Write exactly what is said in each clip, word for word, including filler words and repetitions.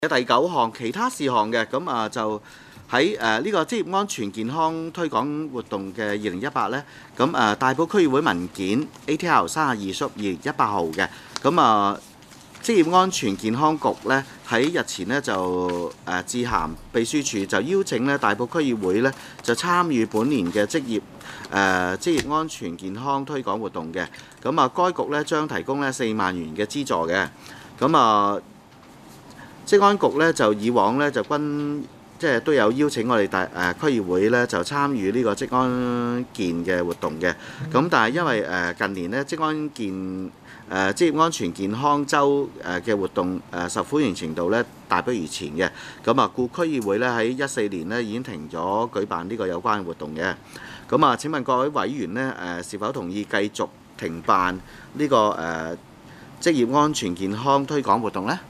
第九項其他事項嘅，咁啊就喺誒呢個職業安全健康推廣活動嘅二零一八咧，咁誒大埔區議會文件 A T L 三十二縮二零一八號嘅，咁啊職業安全健康局咧喺日前咧就誒致函秘書處，就邀請咧大埔區議會咧就參與本年嘅職業誒職業安全健康推廣活動嘅，咁啊該局咧將提供咧四萬元嘅資助嘅，咁啊。職安局咧就以往咧就均即係都有邀請我哋大誒區議會咧就參與呢個職安健嘅活動嘅，咁但係因為誒近年咧職安健誒職業安全健康週誒嘅活動誒受歡迎程度咧大不如前嘅，咁啊故區議會咧喺一四年咧已經停咗舉辦呢個有關嘅活動嘅，咁啊請問各位委員咧誒是否同意繼續停辦呢個誒職業安全健康推廣活動咧？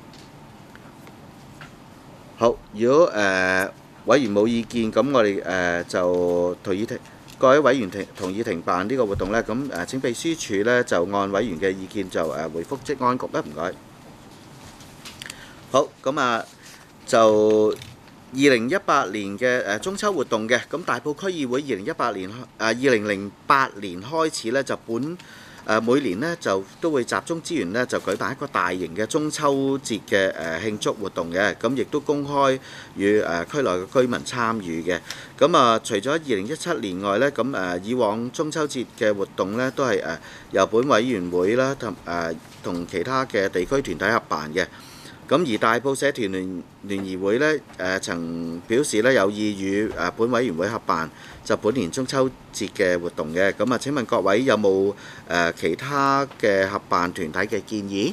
好，如果誒、呃、委員冇意見，咁我哋誒、呃、就同意停各位委員停同意停辦呢個活動咧，咁誒請秘書處咧就按委員嘅意見就誒回覆職安局啦，唔該。好，咁啊就二零一八年嘅誒中秋活動嘅，咁大埔區議會二零一八年誒二零零八年開始咧就本。誒每年呢，就都會集中資源呢，就舉辦一個大型嘅中秋節嘅誒慶祝活動嘅，咁亦都公開與誒區內嘅居民參與嘅。咁啊，除咗二零一七年外呢，咁誒以往中秋節嘅活動呢，都係誒由本委員會啦同誒同其他嘅地區團體合辦嘅。咁而大埔社團聯聯誼會呢，誒曾表示呢有意與誒本委員會合辦就本年中秋節嘅活動嘅。咁啊，請問各位有冇誒其他嘅合辦團體嘅建議？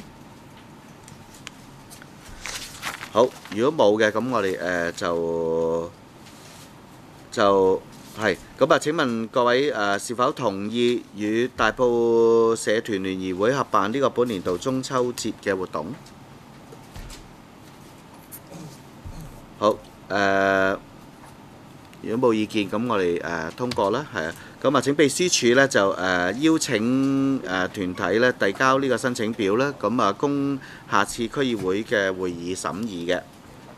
好，如果冇嘅，咁我哋誒就就係咁啊！請問各位誒是否同意與大埔社團聯誼會合辦呢個本年度中秋節嘅活動？好，誒、呃，如果冇意見，咁我哋誒、呃、通過啦，係啊，咁啊請秘書處咧就誒、呃、邀請誒、呃、團體咧遞交呢個申請表啦，咁啊供下次區議會嘅會議審議嘅。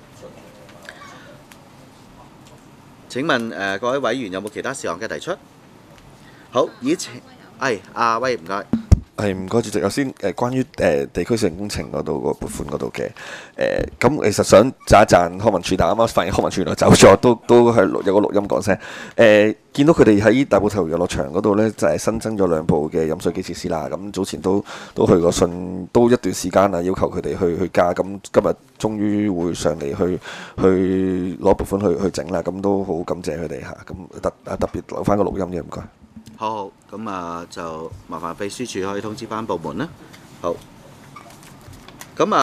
請問誒、呃、各位委員有冇其他事項嘅提出？好，以前係阿威唔該。 係唔該，主席。頭先誒關於誒、呃、地區性工程嗰度個撥款嗰度嘅誒，咁、呃、其實想讚一讚康文署，但啱啱發現康文署原來走咗，都都係有個錄音講聲。誒、呃、見到佢哋喺大埔體育遊樂場嗰度咧，就係、是、新增咗兩部嘅飲水機設施啦。咁早前都都去過信，都一段時間啦，要求佢哋去去加。咁今日終於會上嚟去去攞撥款去去整啦。咁都好感謝佢哋嚇。咁特啊特別留翻個錄音嘅，唔該。 好好，咁啊就麻煩秘書處可以通知翻部門啦。好，咁啊。